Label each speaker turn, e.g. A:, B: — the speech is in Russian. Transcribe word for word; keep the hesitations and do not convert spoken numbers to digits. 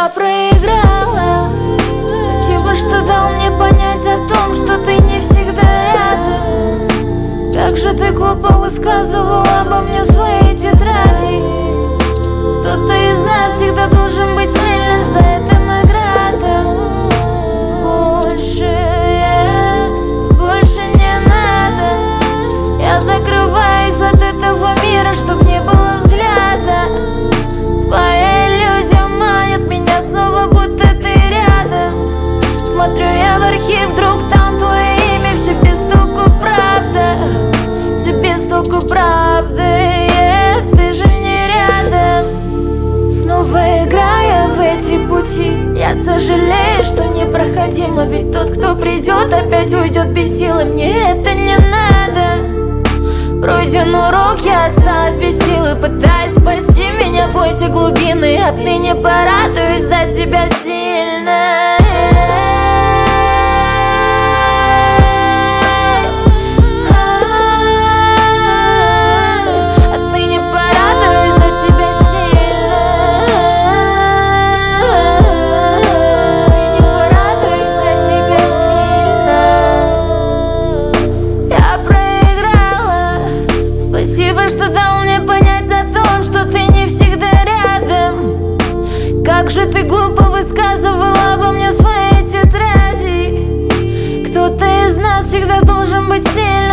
A: Я проиграла. Спасибо, что дал мне понять о том, что ты не всегда рядом. Как же ты глупо высказывал обо мне в своей тетради. Кто-то из нас всегда должен быть сильным, за это награда. Больше, больше не надо. Я закрываюсь от этого мира, чтоб не было взгляда. Твоя иллюзия манит меня снова, будто ты рядом. Смотрю я в архив, вдруг там твое имя. Все без толку, правда. Все без толку, правда. Yeah, ты же не рядом. Снова играя в эти пути, я сожалею, что непроходимо. Ведь тот, кто придет, опять уйдет без силы. Мне это не надо. Пройден урок, я осталась без силы. Пытаясь спасти меня, бойся глубины. Отныне порадуюсь за тебя сильно. Отныне порадуюсь за тебя сильно. Отныне порадуюсь за тебя сильно. Я проиграла. Спасибо, что дал мне понять о том, что ты не всегда рядом. Как же ты глупо высказывал обо мне в своей тетради. Кто-то из нас всегда должен быть сильным.